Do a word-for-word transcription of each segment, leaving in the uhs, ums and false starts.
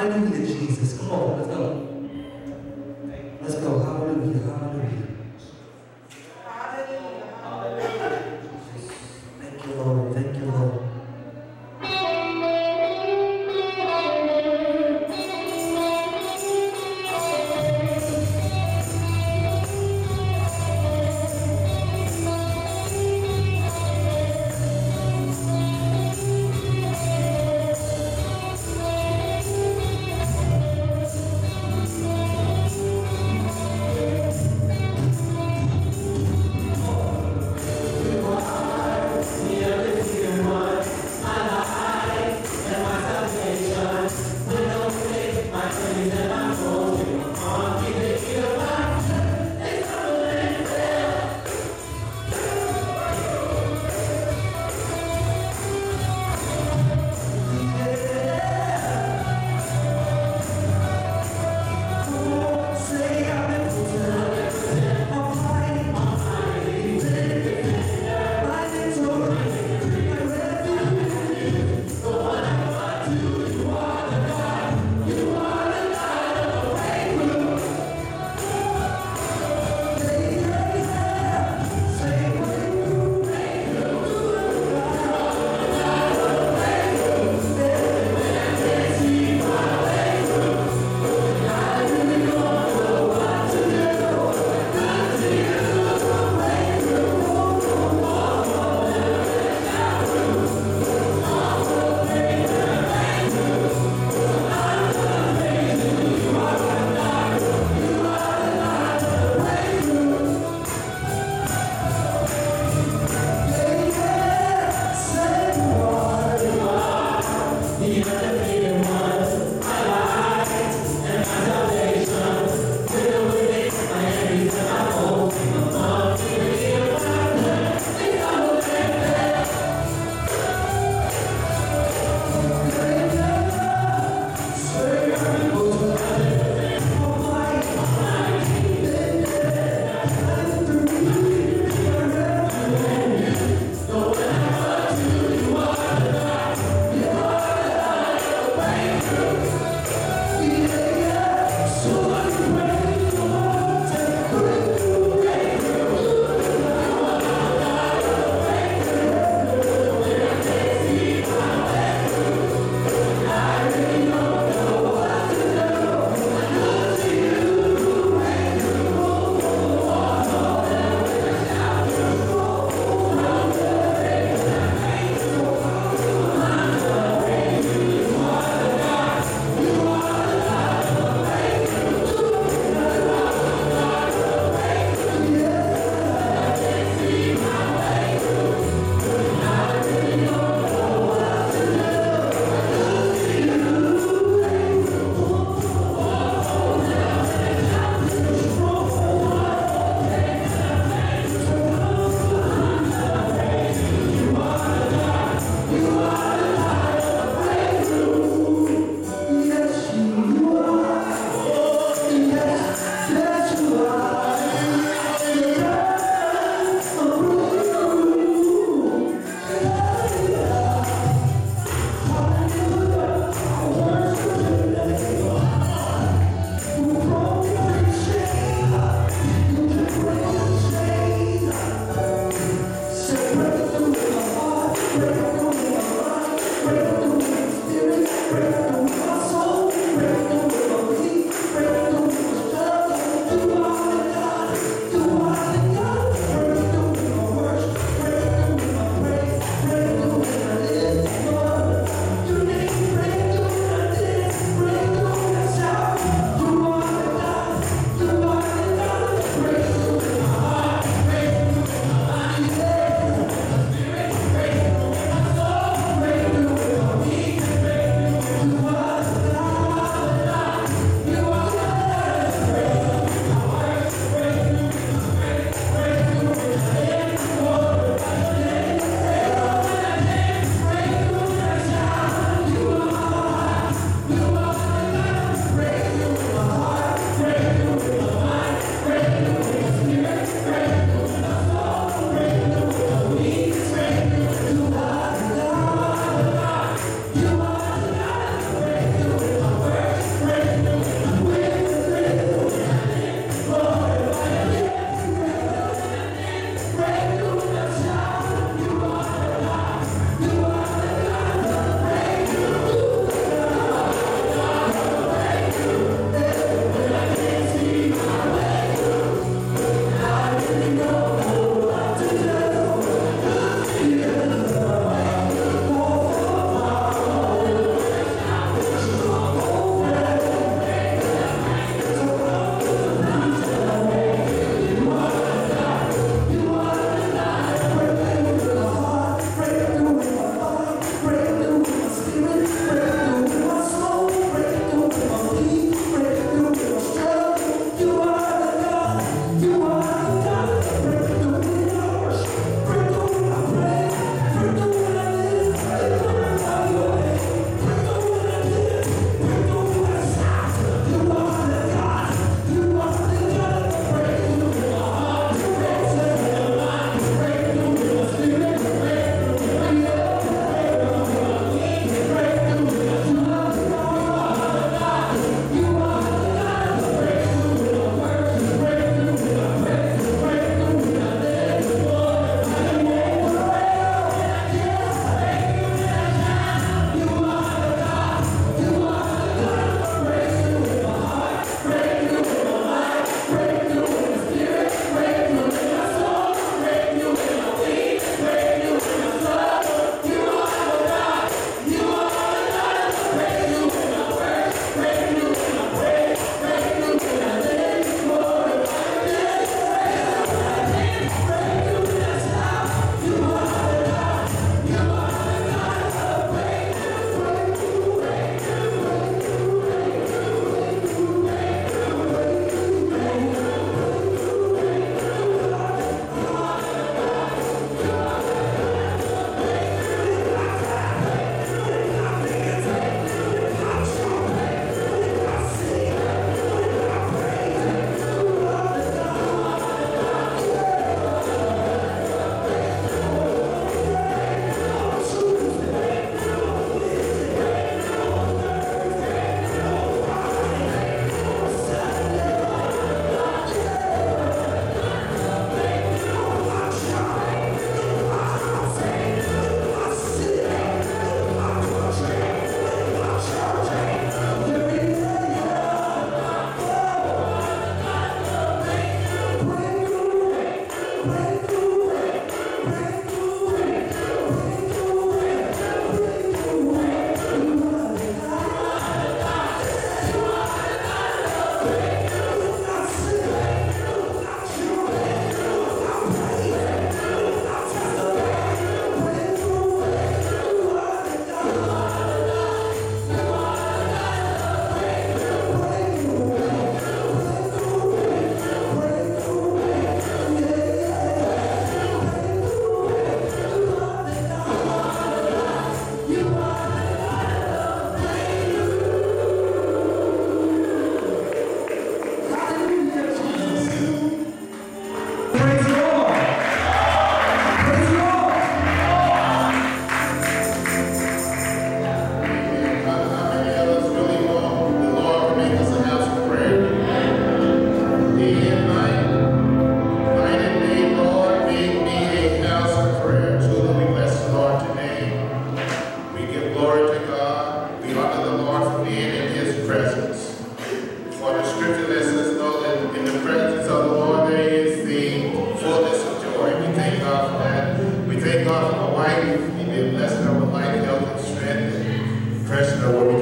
Hallelujah, Jesus. Come on, let's go. Let's go. Hallelujah, hallelujah. Thank you, Lord. Thank you, Lord.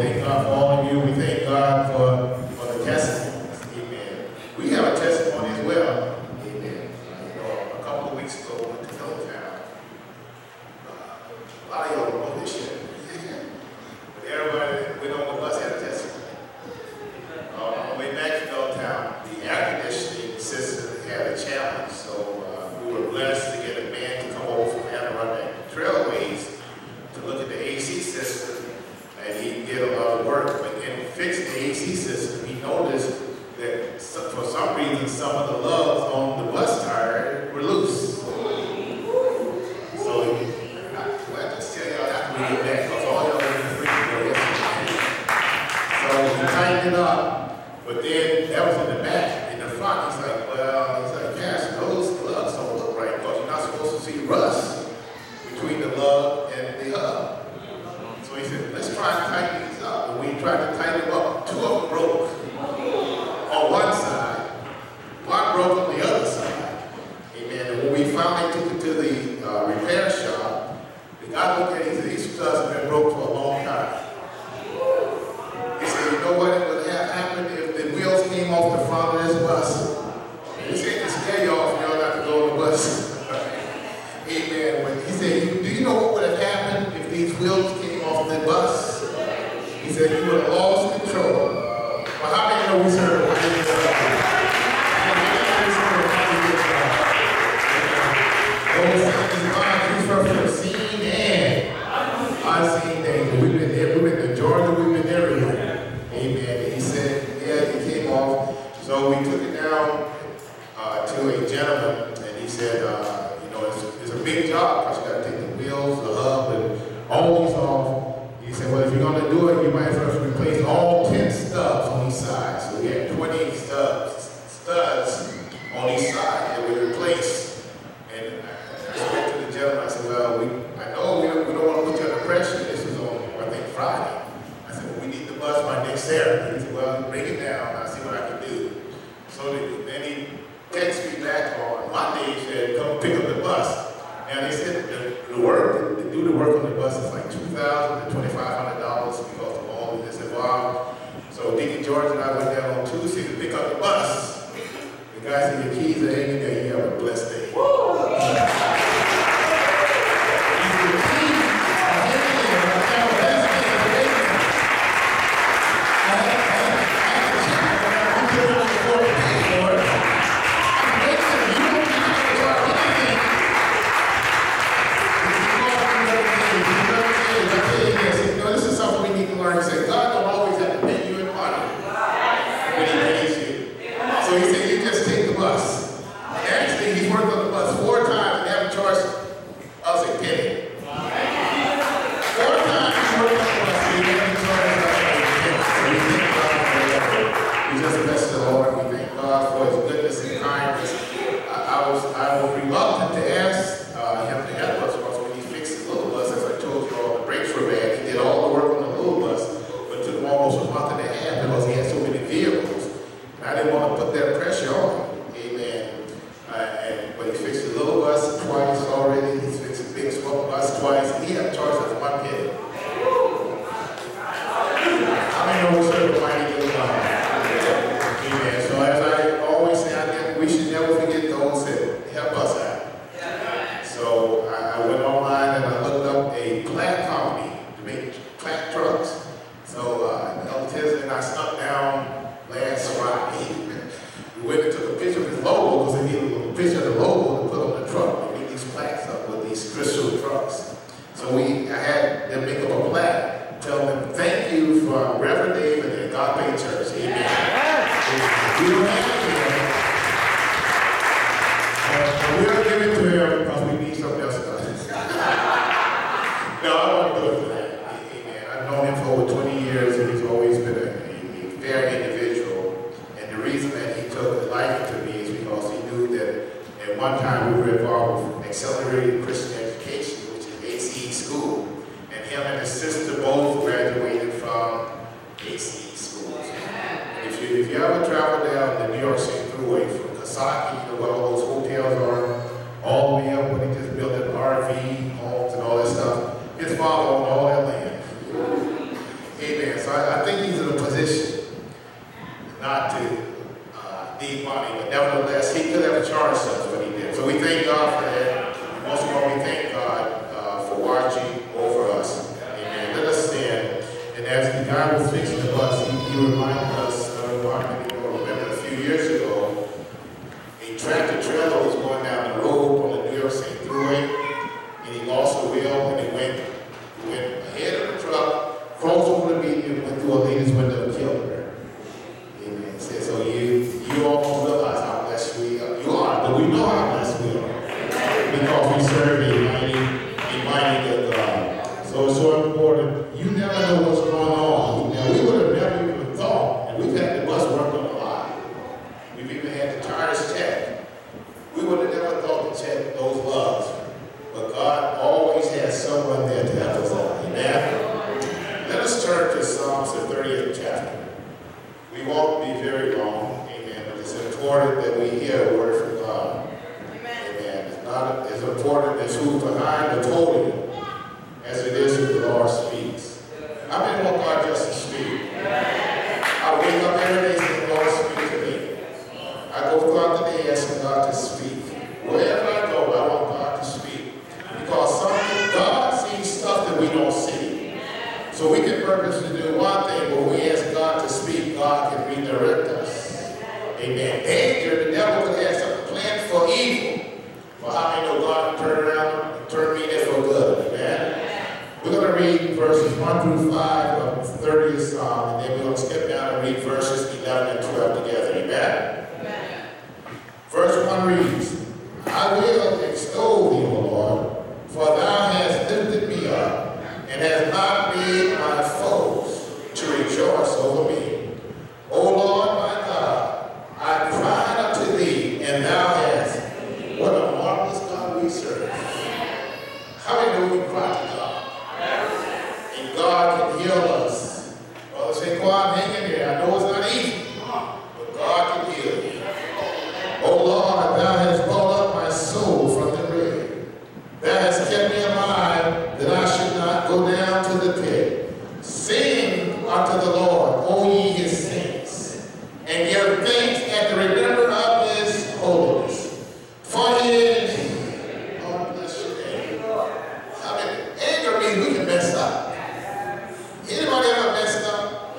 thank God for all of you. We thank God for, for the testimonies. Amen. We have a testimony as well. Amen. You know, a couple of weeks ago, we went to Hilltown. Uh, a lot of y'all don't know this yet. But everybody that went on the bus had a testimony. Uh, on the way back to Hilltown, the air conditioning system had a challenge. So uh, we were blessed to get a man to come over from Adirondack Trailways to look at the A C system, and he did a lot of work. But in fixing the A C system, he noticed that some, for some reason some of the lugs on the bus tire were loose. So I, well, I just tell y'all after we get back, because all y'all are in the freaking yesterday. So he tightened it up, but then that was in the back. In the front, he's like, well, he's like, Pastor, those lugs don't look right, because you're not supposed to see rust between the lug and the hub. So he said, let's try to tighten these up. And we tried to tighten them up. Two of them broke on one side. One broke on the other side. Amen. And when we finally took it to the uh, repair shop, the guy looked at it and said, these studs have been broke for a long time. He said, you know what would have happened if the wheels came off the front of this bus? He said, to scare y'all if y'all not to go on the bus. Amen. When he said, do you know what would have happened if these wheels came off the bus? He said, you would have lost control. Well, how many know we serve a mighty good God? Those things God used for the seen and unseen things. We've been there, we've been to Georgia, we've been everywhere. Amen. And he said, yeah, it came off. So we took it down uh, to a gentleman, and he said, uh, you know, it's, it's a big job because you got to take the wheels, the hub, and all these off. He said, well, if you're going to do it, you might as well replace all ten studs on each side. So we had twenty studs, studs on each side that we replaced. And I spoke to the gentleman. I said, well, we, I know we don't, we don't want to put you under pressure. This was on, I think, Friday. I said, well, we need the bus by next Saturday. He said, well, bring it down. I'll see what I can do. So then he texted me back on Monday. He said, come pick up the bus. And they said the, the work, to do the work on the bus is like two thousand dollars to twenty-five hundred dollars because of all of this involved. So Deacon George and I went down on Tuesday to pick up the bus. The guy said, your keys are hanging there. You have a blessed day. His father owned all that land. Amen. So I, I think he's in a position not to uh, need money, but nevertheless, he could have charged us, but he did. So we thank God for that. Most of all, we thank God uh, for watching over us. Amen. Let us stand. And as the guy was fixing the bus, he, he reminded us, uh, remember a few years ago, a tractor trailer was going down the road on the New York State Thruway, and he lost the wheel, and he went, went ahead of the truck, crossed over the median, went through a lady's window and killed her. Amen. He said, so you, you all realize how blessed we are. You are, but we know how blessed we are. Because we serve a mighty, a mighty good God. So it's so important. You never know what's going on. Now, we would have never even thought, and we've had the bus worked on a lot. We've even had the tires checked. We would have never thought to check those lugs. But God always has someone there to help us out. Amen? Let us turn to Psalms, the thirtieth chapter. We won't be very long. Amen. But it's important that we hear a word from God. Amen. It's not as important as who's behind the podium as it is who the Lord speaks. I mean, want God just to speak. I wake up every day saying, Lord, speak to me. I go throughout the day asking God to speak. Wherever I go, I want God to speak. Because something, God sees stuff that we don't see. So we can purposely do one thing, but when we ask God to speak, God can redirect us. Amen. Danger, the devil could have something planned for evil. But how many know God can turn around and turn me in for good? Amen. We're going to read verses one through five of the thirtieth Psalm, and then we're going to skip down and read verses eleven and twelve together. Amen? Amen. Verse one reads, I will extol thee, O Lord, for thou hast lifted me up, and hast not made my foes to rejoice over me. O Lord, my God, I cried unto thee, and thou hast. What a marvelous God we serve. How many know we cry to God? And God can heal us. Brother Saquon, hang in there. I know it's not easy, but God can heal you. O Lord, thou hast brought up my soul from the grave. Thou hast kept me alive, that I should not go down to the pit. Sing unto the Lord, O ye his saints, and give thanks at the remember of his holiness. For he is, Lord bless your name. I mean, anger means we can mess up. Anybody ever messed up?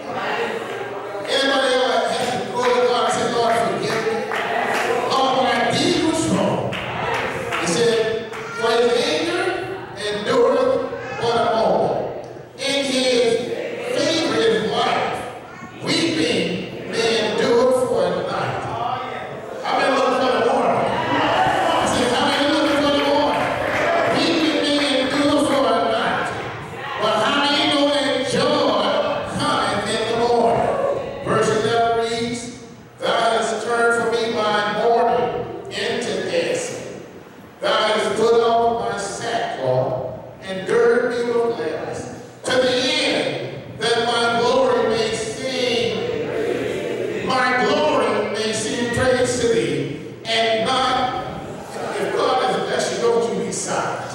Anybody ever had to go to God and say, Lord, forgive me? Lord, what I did was wrong. He said, for his anger endureth but a moment. In his favor is life. Weeping may endure for a night. I've been looking for the morning. I said, how many looking for the morning? Weeping may endure for a night. But how many know that joy cometh in the morning? Verse eleven reads, thou hast turned from me my mourning into dancing. Thou hast put off my sackcloth and girded me with gladness, to the end that my glory may sing, my glory may sing praise to thee, and not, if God has blessed you, don't you be silent.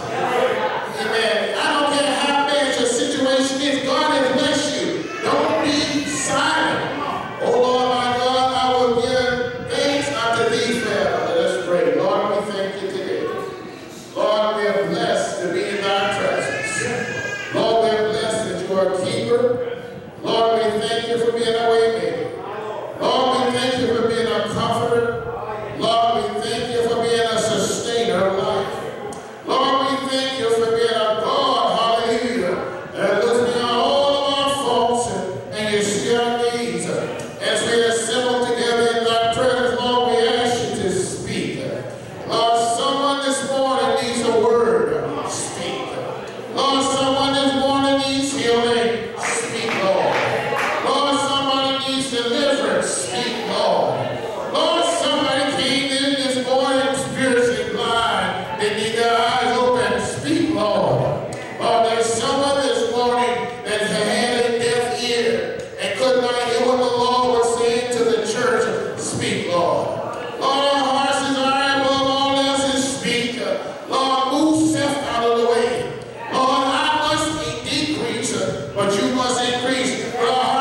Amen. I don't care how bad your situation is, God has blessed you. Don't be silent. Oh Lord, my God, I will give thanks unto thee forever. Let us pray. Lord, we thank you today. Lord, we are blessed to be in thy presence. Lord, we are blessed that you are a keeper. Lord, we thank you for being a way maker. Lord, we thank you for being a comforter. Lord, we thank you for being a sustainer of life. Lord, we thank you for being a God, hallelujah, that looks beyond all of our faults and, and you see our needs. As we assemble together in thy presence, Lord, we ask you to speak. Lord, someone this morning needs a word. Speak. Lord, someone this morning needs healing. Speak, Lord. Lord, somebody needs deliverance. Speak, Lord. Lord, somebody came in this morning spiritually blind. They need their eyes open. Speak, Lord. Lord, there's someone this morning that had a deaf ear and could not hear what the Lord was saying to the church. Speak, Lord. Lord, our hearts desire above all else is speak. Lord, move self out of the way. Lord, I must decrease, but you must increase. Lord,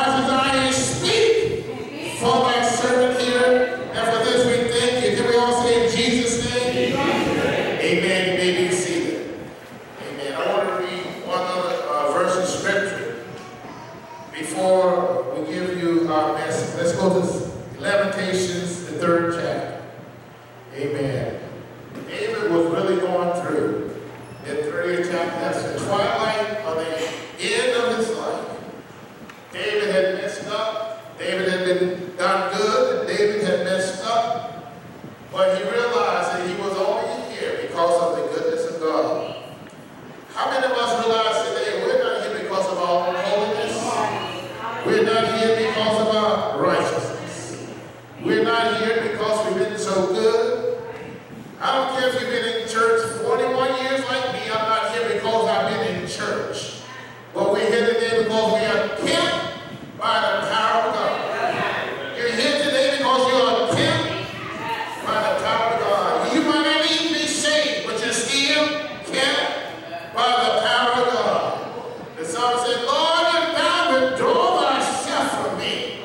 Lord, we give you our message. Let's go to Lamentations, the third chapter. Amen. David was really going through the thirtieth chapter. That's the twilight of the end of his life. David had messed up. David had been done good. David had messed up. But he realized that he was only here because of the goodness of God. How many of us realize today we're not here because of our holiness? We're not here because of our righteousness. We're not here because we've been so good. I don't care if you've been in church forty-one years like me. I'm not here because I've been in church. But we're here today because we are kept by the power of God. You're here today because you are kept by the power of God. You might not even be saved, but you're still kept by the power of God. The psalmist said, Lord, if thou withdraw thyself from me,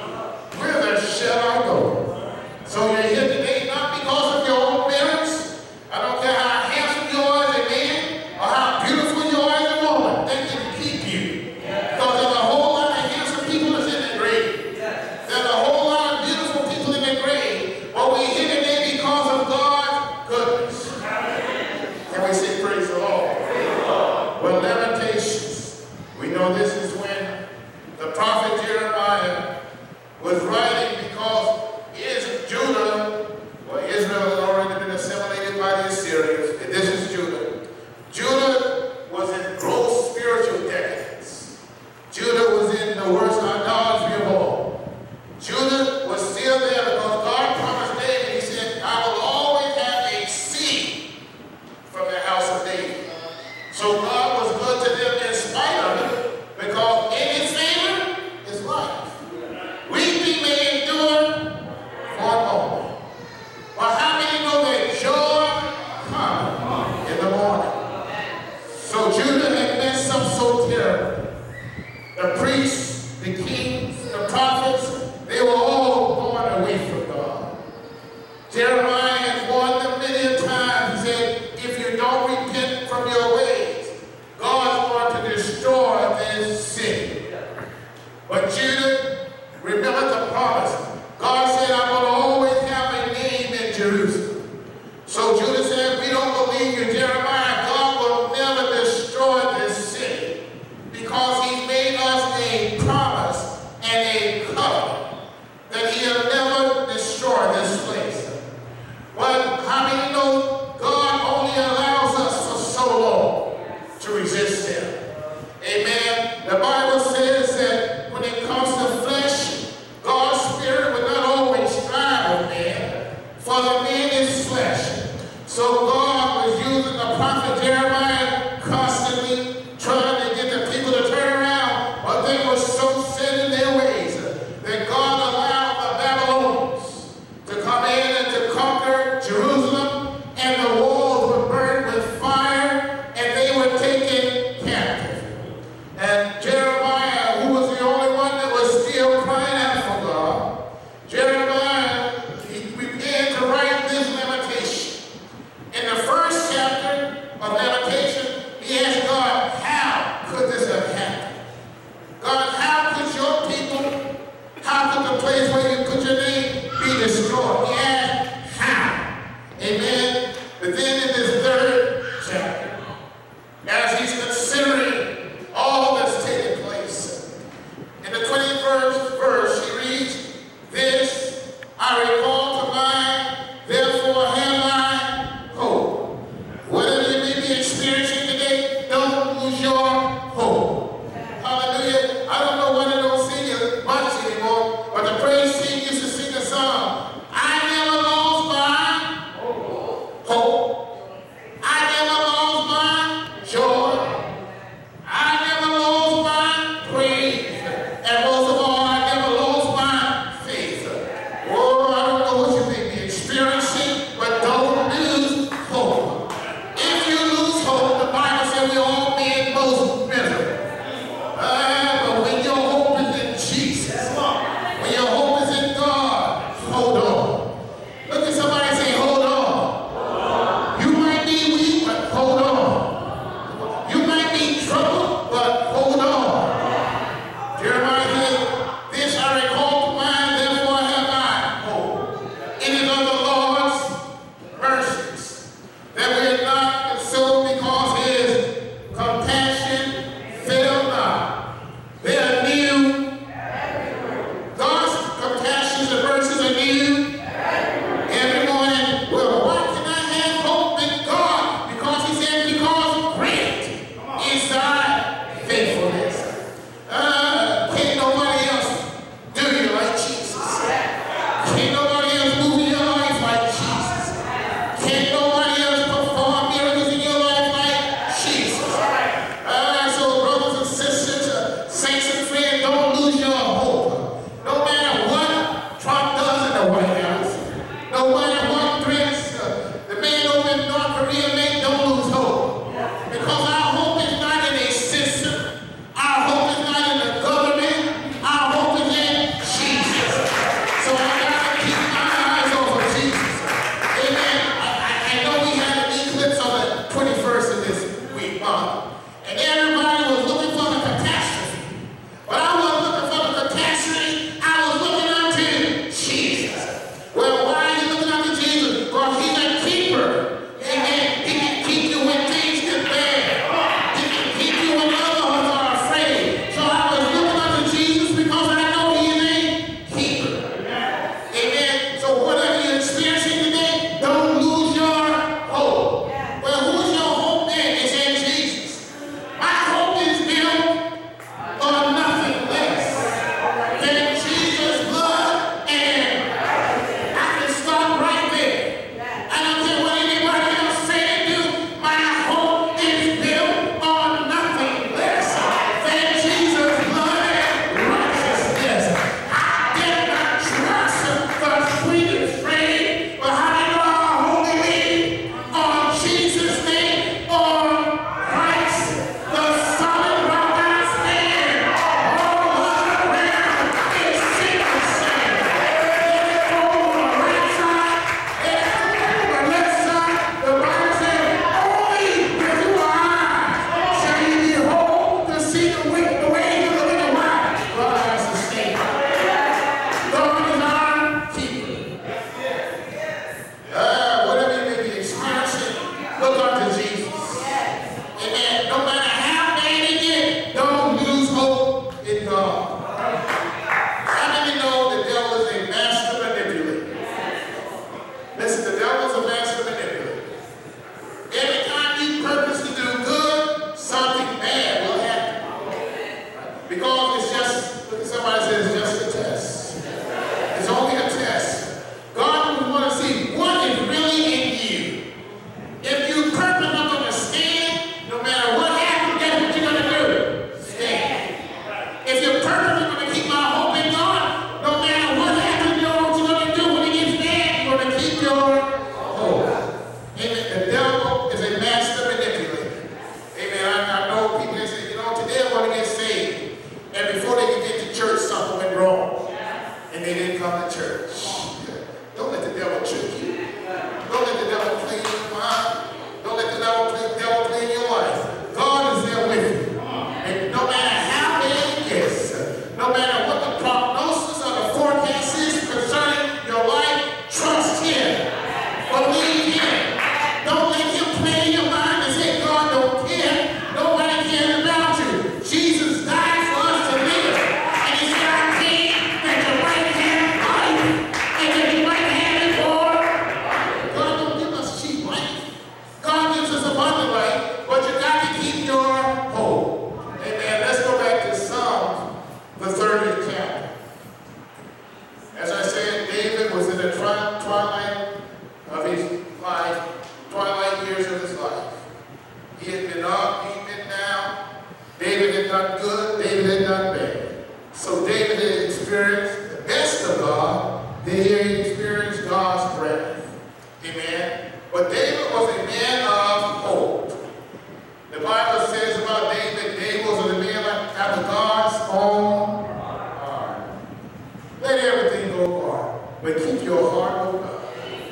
they didn't come to church. Don't let the devil trick you. Don't let the devil play in your mind. Don't let the devil play, devil play in your life. God is there with you. And no matter how bad it gets, no matter what the prognosis or the forecast is concerning your life, trust Him. Believe Him. Don't let Him play in your mind and say, God don't care. Nobody cares about you. Jesus died for us to live. And He said, I came that your right hand life and that your right hand is for. God don't give us cheap life. God gives us abundant life, but you got to keep your hope. Amen. Let's go back to Psalms, the thirtieth chapter. As I said, David was in the twi- twilight of his life, twilight years of his life. He had been up, he had been down. David had done good, David had done bad. So David had experienced the best of God, then he had experienced God's wrath. Amen. But David was a man of hope. The Bible says about David, David was a man after God's own heart. Let everything go far, but keep your heart with God.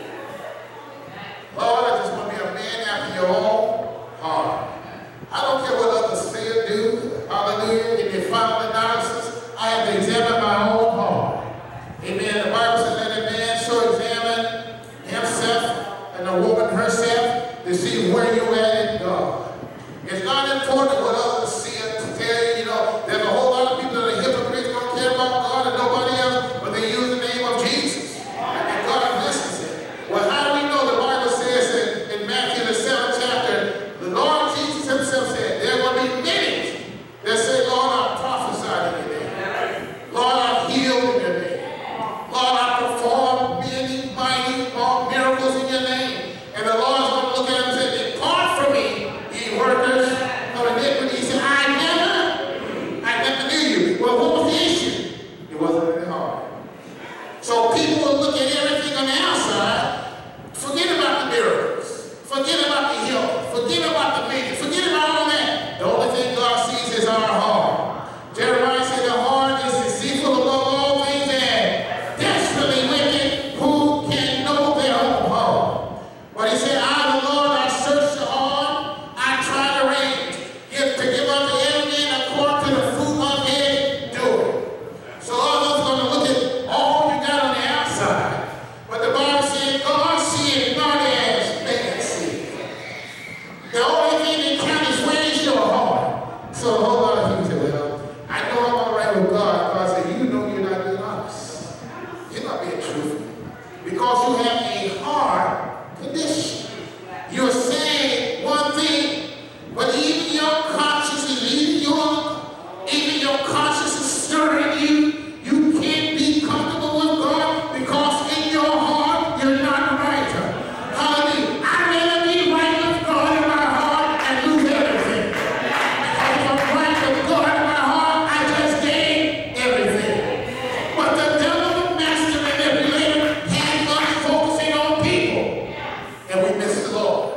Lord, I just want to be a man after your own heart. I don't care what others say or do. Hallelujah. In the final analysis, I have to examine my own heart. Amen. The Bible says that a man so examine himself and the woman herself to see where you're at in God. It's not important what others see or tell you. You know, there's a whole lot of people that are hypocrites, don't care about God and nobody else, but they use the name of Jesus. And God listens to it. Well, how do we know? The Bible says in, in Matthew the seventh chapter, the Lord Jesus Himself said, there will be many that say, Lord, I prophesied in your name. Lord, I healed in your name. Lord, I performed many mighty miracles in your name. And the Lord's going to look at him and say, depart from me, ye workers of iniquity. He said, I never, I never knew you. Well, what was the issue? It wasn't in the heart. So people will look at everything on the outside, forget about the miracles, forget about the healing, forget about the vision, forget about all that. The only thing God sees is our heart. Jeremiah said the heart is deceitful above all things and desperately wicked. Who can know their own heart? But he said, I, the Lord, I search the heart, I try to range, give to give unto every man according to the fruit of his doing. So others are going to look at all you got on the outside. But the Bible said, God seeth not as man seeth. The only thing that counts is where is your heart. So a whole lot of people say, well, I know I'm all right with God. God said, you know you're not being honest. You're not being truthful. Because you have a heart condition. You're saying one thing, but even your conscience is even your, even your conscience is stirring you. You can't be comfortable with God because in your heart you're not right. Hallelujah. I'd rather be right with God in my heart and lose everything. Because if I'm right with God in my heart, I just gain everything. But the devil, the master manipulator, has us focusing on people. And we miss the Lord.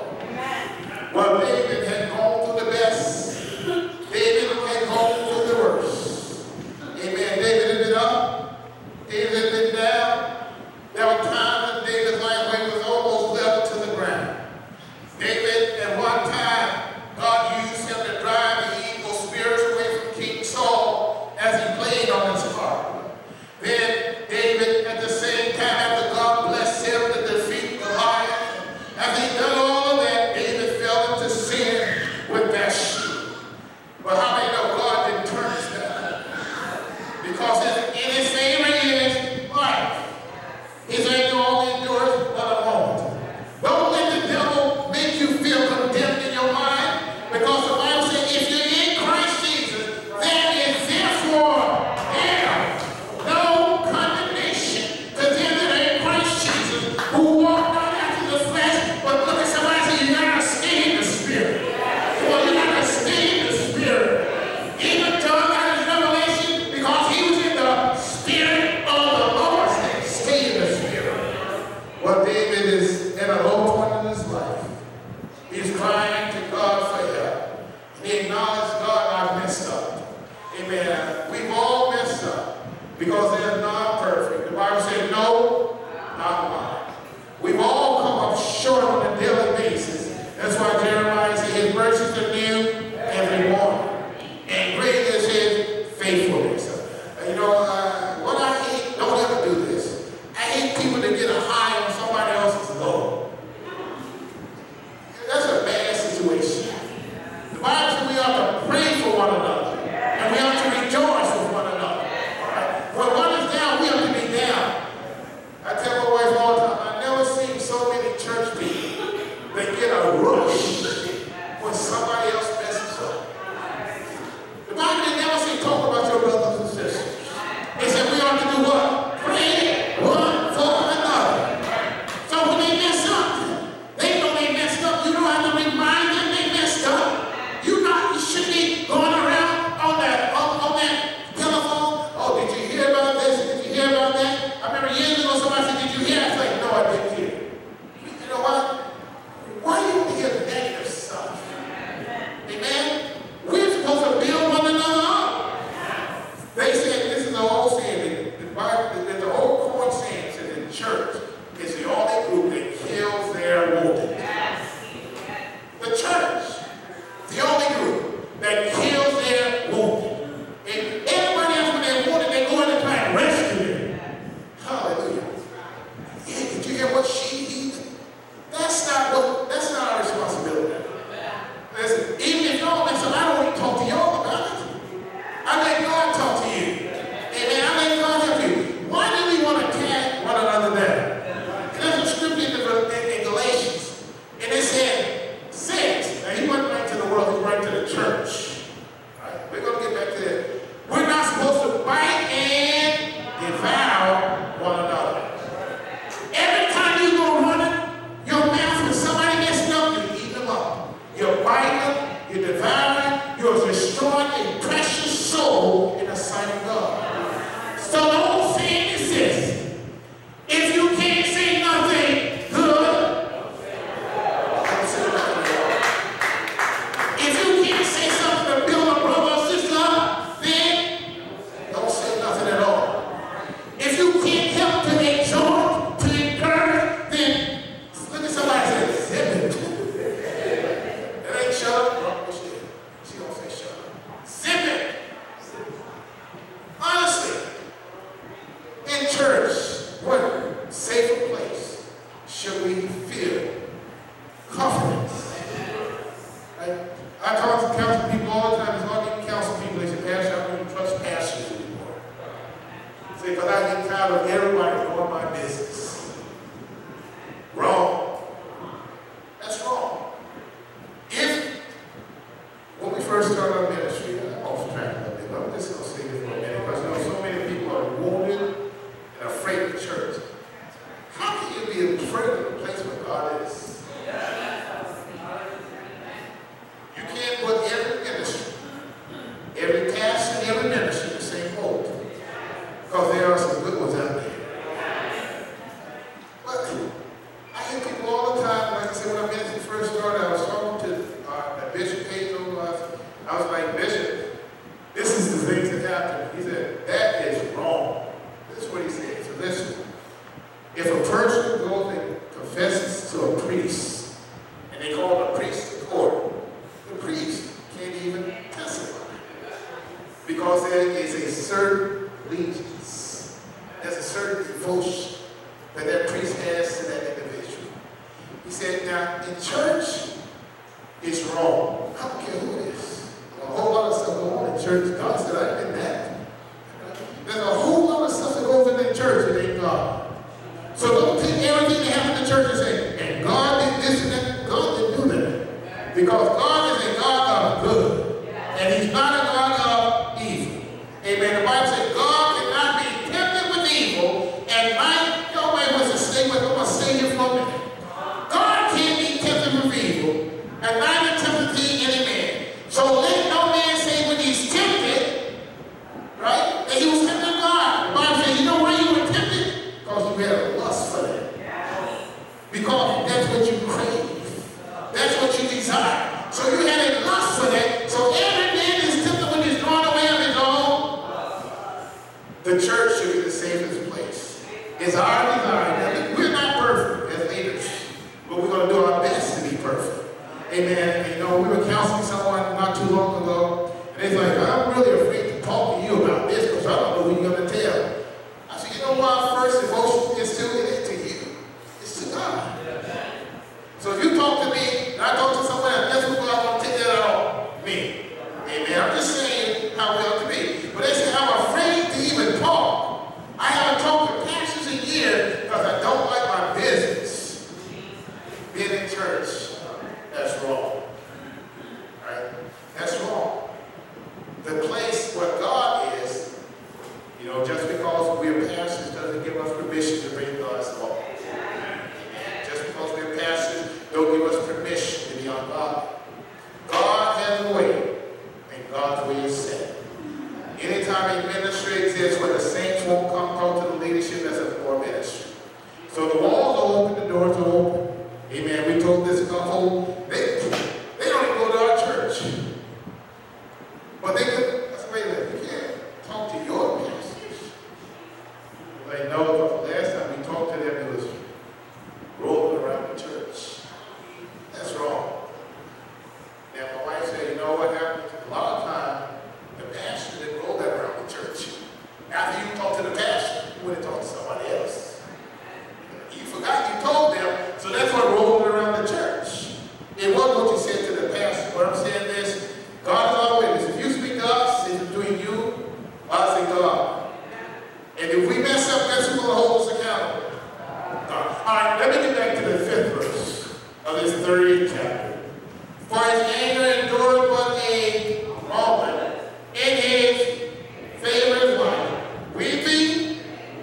Well, David had gone through the best. David had gone through the worst. Amen. David had been up. David had been down. There were times in David's life where he was almost level to the ground. David, at one time, God used him to drive the evil spirits away from King Saul as he played on his harp. Then David, at the same time, after God blessed him to defeat Goliath, after he done all of that, David fell into sin with Bathsheba. But how many know God didn't turn his down? Because in his favor is life. His anger only endures but a moment. Don't let the devil make you feel condemned in your mind, because the Bible says if you're in Christ Jesus, there is therefore now no condemnation to them that are in Christ Jesus, who walk not after the flesh, but look at somebody and say, you gotta stay in the Spirit. Well, you gotta stay in the Spirit. Even John got his revelation because he was in the Spirit of the Lord. Stay in the Spirit. Well, David is in a low point in his life. He's crying to God for help. He acknowledged, God, I've messed up. Amen. We've all messed up because there's none perfect. The no, not mine. We've all come up short on a daily basis. That's why Jeremiah said his mercies are new every morning. And great is his faithfulness. Uh, you know, uh, what I hate, don't ever do this. I hate people that get a high on somebody else's low. That's a bad situation. The Bible says we ought to pray for one another. And we ought to rejoice with one another. Right? When one is down, we ought to be down. I tell my wife all the time, I've never seen so many church people that get a rush when somebody else messes up. The Bible didn't never say talk about your brothers and sisters. It said we ought to do what? Pray one for another. So when they mess up, they know they messed up. You don't have to remind them they messed up. You not you should be going around on that on, on that telephone. Oh, did you hear about this? Did you hear about that? I remember years ago somebody said, did you hear? I was like, no, I didn't hear. You know what? Why do you want to hear the negative stuff? Amen? We're supposed to build one another up. They said, this is the old saying, the Bible, the old coin saying says the church is the only group that kills their wounded. The church, the only group that kills their wounded. And everybody else, when they're wounded, they go in and try and rescue them. Hallelujah. Yeah, did you hear what she did? That's not what, that's not our responsibility. Listen, even if y'all mess up, I don't want to talk to y'all about it. I let God talk to you. Amen. I let God help you. Why do we want to attack one another there? And there's a scripture in, the, in Galatians, and it said, six. Now he wasn't right to the world, he was right to the church. All right, we're going to get back to that. We're not supposed to bite and devour one another. Every time you go running, your mouth, when somebody messing up, you eat them up. You're biting them, you're devouring, you're destroying a precious soul in the sight of God. So the old saying is this: if you can't say nothing good, don't say nothing at all. If you can't say something to build a brother or sister up, then don't say nothing at all. If you can't help to exhort, to encourage, then look at somebody and say, zip it. That ain't shut up. No, she, she don't say shut up. Zip it. Honestly, in church, what safer place should we feel confidence? Right? I talk to counsel people all the time. It's hard to even counsel people. They say, Pastor, I don't even trust pastors anymore. Say, because I get tired of everybody knowing my business. Wrong. That's wrong. If, when we first started our ministry, I'm off track a little bit, but I'm just going to say this for a minute, because you know so many people are wounded and afraid of church. How can you be afraid of the place where God is? You can't put every ministry, every pastor, and every ministry in the same boat, because there are some good ones out there. But I hear people all the time, like I said, when our ministry first started, I was talking to uh, Bishop Pedro. I was like, Bishop, this is the things that happen. He said, that is wrong. This is what he said. So listen, if a person goes and confesses to a priest, and they call the priest to court, the priest can't even testify. Because there is a certain allegiance, there's a certain devotion that that priest has to that individual. He said, now, in church, it's wrong. I don't care who it is. A whole lot of stuff going on in church. God said, I didn't that. There's a whole lot of stuff that goes in the church that ain't God. So don't take everything that happens in the church and say, and God did this and that. God didn't do that. Because God is a God of good. And he's not a God of evil. Amen. The Bible says God cannot be tempted with evil. And my, nobody wants to stay with, I'm going to stay here for a minute. God can't be tempted with evil. And neither tempted to any man. So let no man say when he's tempted, right, that he was tempted of God. The Bible says, you know why you were tempted? Because you had a lust for that. Because that's what you crave. That's what you desire. So you had a lust for that. So every man is tempted when he's drawn away of his own. The church should be the safest place. It's our desire that we're not perfect as leaders, but we're going to do our best to be perfect. Amen. And, you know, we were counseling someone not too long ago, and they're like, I'm really afraid to talk to you about this because I don't know who you're going to tell. I said, you know what? Our first devotion is to, it ain't to you. It's to God. So if you talk to me, and I talk to someone else, guess what? I'm going to take that out on me. Amen. I'm just saying how we ought to be. But they say, I'm afraid to even talk. I haven't talked to pastors in years because I don't like my business. Being in church, that's wrong. Right? That's wrong. The place where God is, you know, just because we're pastors doesn't give us permission to bring God's law. Just because we're pastors don't give us permission to be ungodly. God has a way, and God's way is set. Anytime a ministry exists where the saints won't come talk to the leadership, that's a poor ministry. So the walls are open, the doors are open. Amen. We told this couple, they, they don't even go to our church. But they could, I said, wait a minute, you can't talk to your pastors. They know the last time we talked to them, it was rolling around the church. That's wrong. Now my wife said, you know what happened? A lot of times, the pastor didn't roll that around the church. After you talk to the pastor, you wouldn't talk to somebody else. You forgot you told them, so that's what rolled around the church. It wasn't what you said to the pastor. But I'm saying this, God is our witness. If you speak to us, it's between you, us, and God. And if we mess up, guess who's going to hold us accountable? God. All right, let me get back to the fifth verse of this thirty-eighth chapter. For his anger endured but a moment. In his favor is what? Weeping,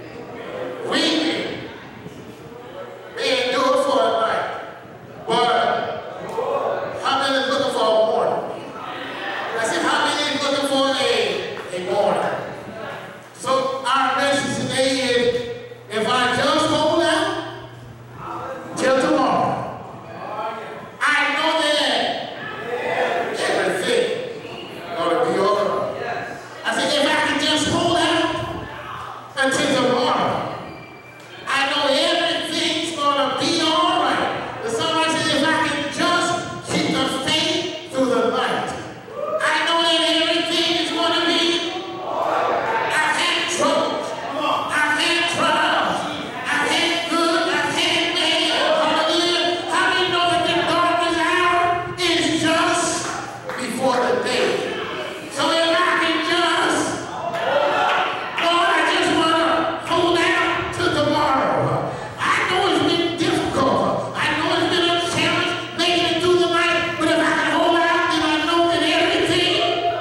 weeping. They endure for a night. But how many is looking for a morning? I said, how many is looking for a, a morning? So our message today is, if I just hold out till tomorrow, I know that everything gonna be all right. I said, if I can just hold out until tomorrow, I know everything's gonna be all right. The songwriter said, if I can just keep the faith through the night, I know that everything is gonna be. I've had troubles, I've had trials, I've had good, I've had bad. Hallelujah. How many know that the darkest hour is just before the day? So if I can just, Lord, I just want to hold out till tomorrow. I know it's been difficult. I know it's been a challenge making it through the night, but if I can hold out, then I know that everything,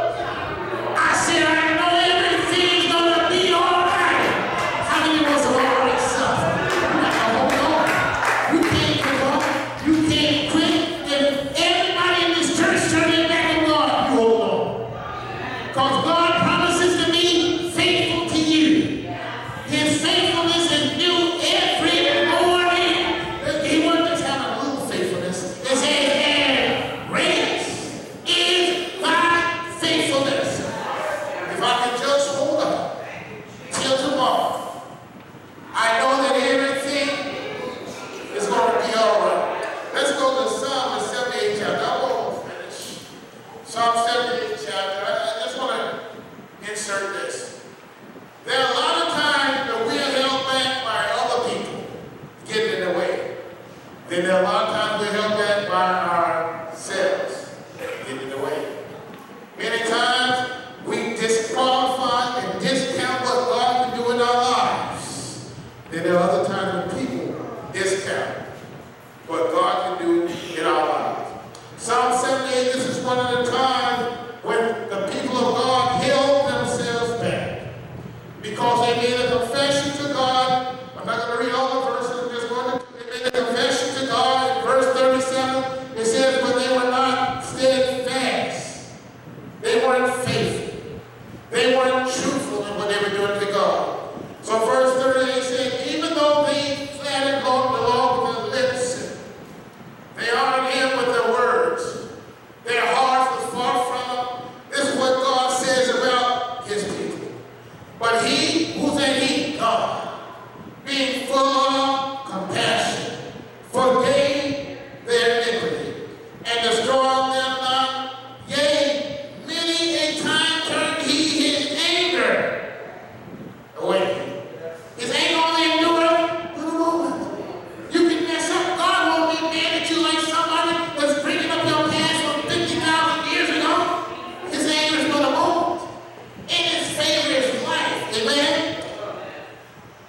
I said I know everything's going to be all right. How many of us have already suffered? You got to hold on. You can't give up. You can't quit. If everybody in this church turn their back on God, you hold on. Because God promises to be faithful to you. His faithfulness is new every morning. He wasn't just having a little faithfulness. It says, and great is thy faithfulness. If I can just hold up till tomorrow, I know that everything is going to be all right. Let's go to Psalm the seventy-eighth chapter. I won't finish. Psalm seventy-eighth chapter. I I just want to insert this. There are a lot of times that we are held back by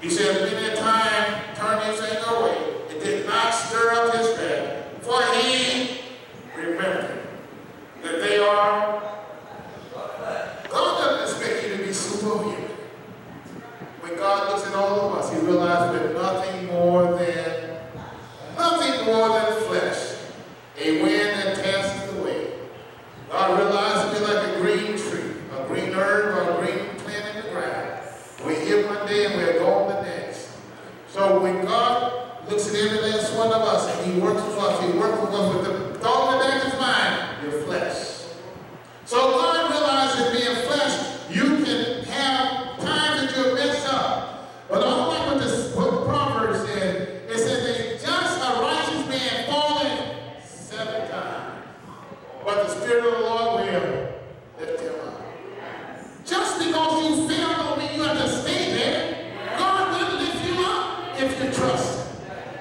He said, when that time turned his anger away, it did not stir up his wrath, for he remembered that they are. God doesn't expect you to be superhuman. When God looks at all of us, he realizes we're nothing more than, nothing more than flesh, a wind that passes away. God realizes we're like a green tree, a green herb, or a green plant in the ground. We're here one day and we're gone the next. So when God looks at every last one of us and he works with us, he works with us with the thought in the back of his mind, your flesh. So God realizes being flesh, you can have times that you're messed up. But I like what this what Proverbs says. It says a just a righteous man falleth seven times, but the Spirit of the Lord will lift him up. Just because you fail don't mean you have to stay there. God will lift you up if you trust him.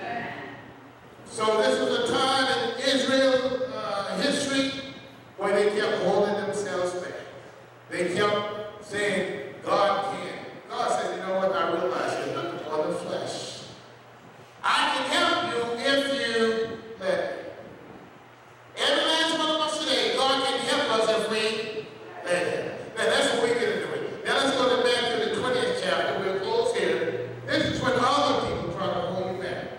So this was a time in Israel uh, history where they kept holding themselves back. They kept saying, God can. God said, you know what, I realize you're looking for the flesh. I can help you if you let me. Every last one of us today, God can help us if we let him. Now that's what we get into it. Now let's go back to the twentieth chapter. We'll close here. This is when other people try to hold you back.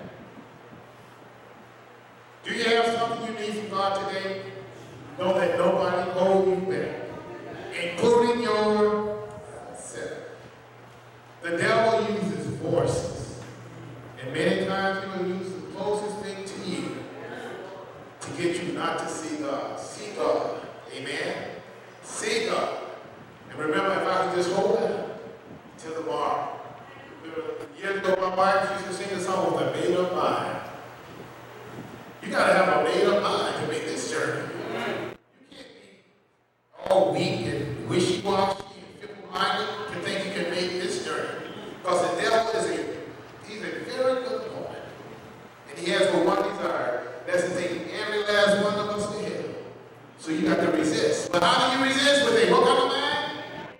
Do you have something you need from God today? Know that nobody holds you back, including yourself. The devil uses voices, and many times he will use the closest thing to you to get you not to see God. See God. Amen? See God. And remember, if I can just hold it till tomorrow. Years ago, my wife used to sing a song with a made-up mind. You got to have a made-up mind to make this journey. You can't be all weak and wishy-washy and fickle-minded to think you can make this journey. Because the devil is a, he's a very good boy. And he has but one desire. That's to take every last one of us to hell. So you got to resist. But how do you resist? With a what kind of man?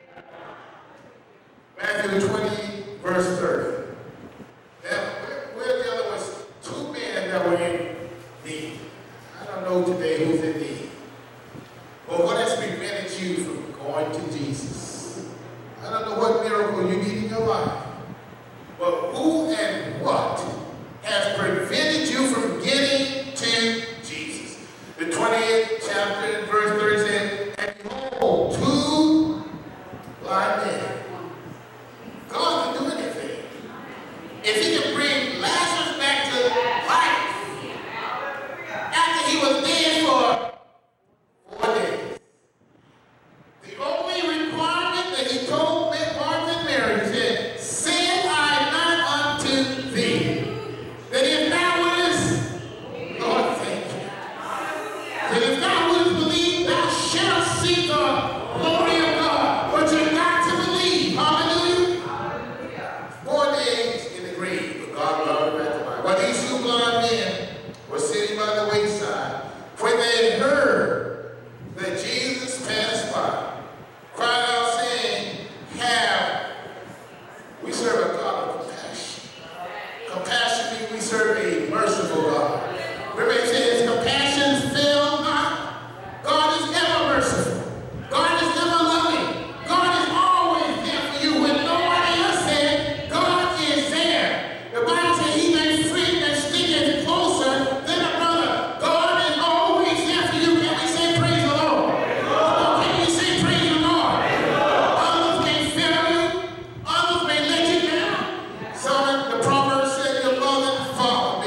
Matthew twenty, verse thirty. Now, we're, we're dealing with two men that were in need. I don't know today who's in need. But what has prevented you from going to Jesus? I don't know what miracle you need in your life. But who and what has prevented you from getting to Jesus? The twentieth chapter and verse thirty says, and behold, two blind men. God can do anything. If he can bring Lazarus back to life after he was dead for four days. The only requirement that he told Martha and Mary, he said, said I not unto thee, that if thou wouldest, Lord, thank you. That if thou wouldest believe, thou shalt see the glory of God. But you got to believe. Hallelujah. Four days in the grave, but God brought him back to life. But these two blind men were sitting by the wayside. When they had heard that Jesus passed by, cried out saying, have, we serve a God of compassion. Compassion means we serve a merciful God. Remember it says, compassion fail not. God is ever merciful. God is never loving. God is always there for you when nobody else said, God is there. The Bible says he makes friends that stick closer than a brother. God is always there for you. Can we say praise the Lord? Can you say praise the Lord? Others may fail you. Others may let you down. Some of the Proverbs said your mother and father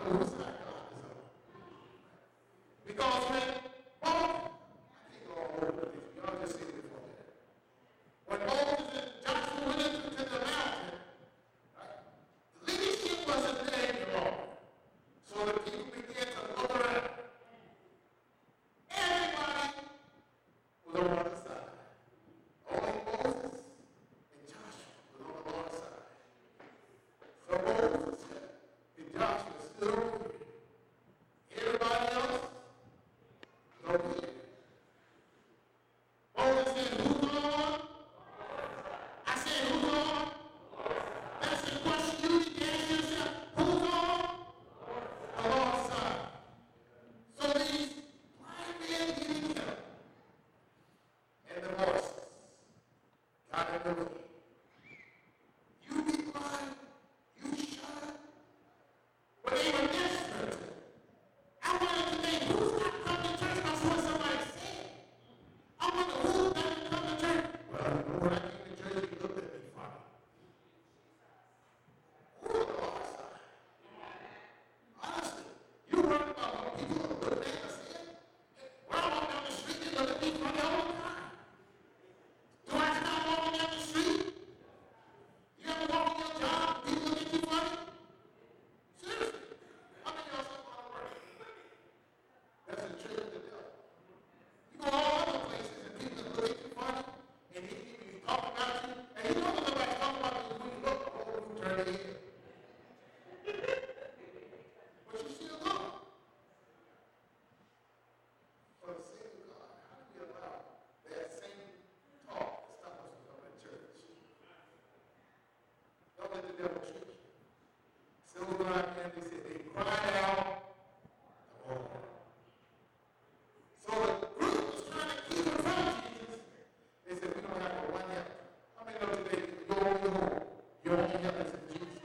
know whose side God is on. Because when Moses, I can't go all over this, y'all just see me for a minute. When Moses and Joshua went into the mountain, right, the leadership wasn't there anymore. So the people began to look around. Everybody was on the other side. Only Moses and Joshua was on the Lord's side. So Moses and Joshua stood over here. Everybody else was over here. Moses said, who's on? I said, who's on? That's the question you need to ask yourself. Who's on? The Lord's side. So these blind men getting help. And the voices got in the way. You be blind, you shut up. But they were desperate. I wanted to think, who's not come to church? That's what somebody said. I wonder who doesn't come to church. Well, when I came to church, he looked at me funny. Who on the Lord's side? Honestly, you worry about what people are looking at us saying? When I walk down the street, they look at me funny all the time. Do I stop walking down the street? You ever walk in your job, people look at you funny? Seriously. How many of y'all say about work? That's a trick of the devil. You go all other places and people look at you funny, and he, he, he talk about you, and you know that nobody's talking about you when you look, oh, you turn their head. But you still look. For the sake of God, how do we allow that same talk to stop us from coming to church? Don't let the devil trick you. Silver line family said they cried out the Lord. So the group was trying to keep him from Jesus. They said, we don't have but one help. How many know today your only hope, your only help is in Jesus?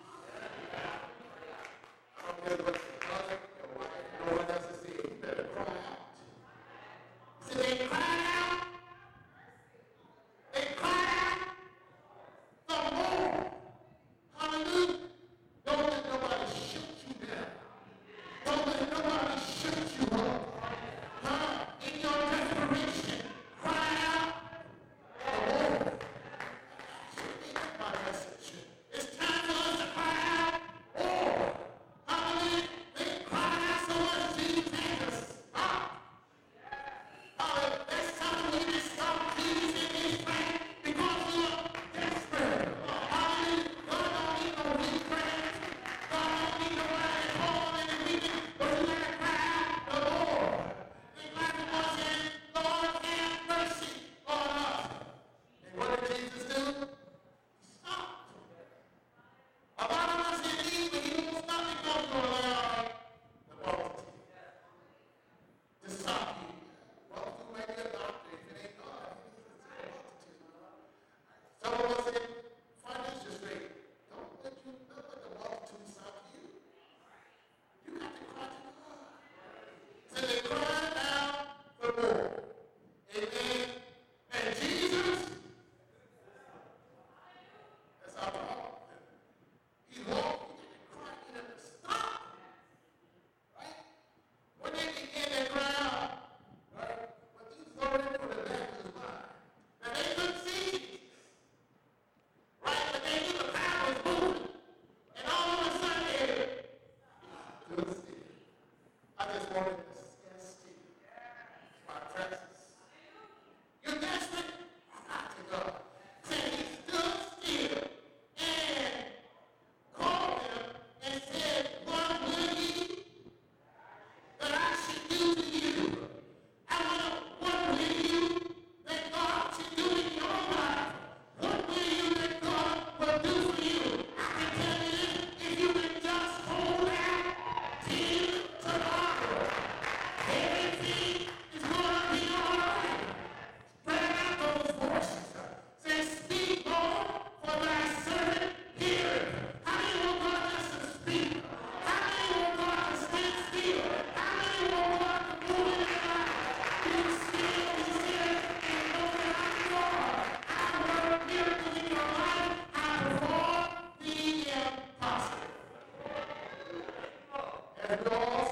I don't care what your brother, your wife, no one else has said. You better cry out. So they cried out. They cried out the more. Hallelujah. Don't let nobody shoot you down. Don't let nobody shoot you up. Huh? In your desperation, cry out the more. That's my message. It's time for us to cry out more. Hallelujah. They cried out so much, Jesus had to stop. Hallelujah. That's something we can stop Jesus in his track because we are desperate. Hallelujah. God don't need no weak friends. God don't need nobody calling in the weekend, but you gotta cry out the Lord. Think like the one saying, Lord, have mercy on us. And what did Jesus do? He stopped. A lot of us in need, but he won't stop because you're allowing the multitude to stop you. Multitude might be a doctor if it ain't God. It's a multitude. Some of us in financial state, don't let you don't let the multitude stop you. You got to cry to God. So they cried out for more. Amen. And Jesus, that's our problem. He walked, he didn't cry, he didn't stop. Right? When they began to cry out, right? What you throw into the back of his mind. Now they couldn't see Jesus. Right? But they knew the power was moving. And all of a sudden they couldn't see. I just wanted to stand still. My presence. You're desperate? Cry to God. Say he stood still and called him and said, what will ye that I should do to you? I wonder, what will you that God should do in your life? What will you that God will do for you? I can tell you this, if you can just hold out till tomorrow. Have you all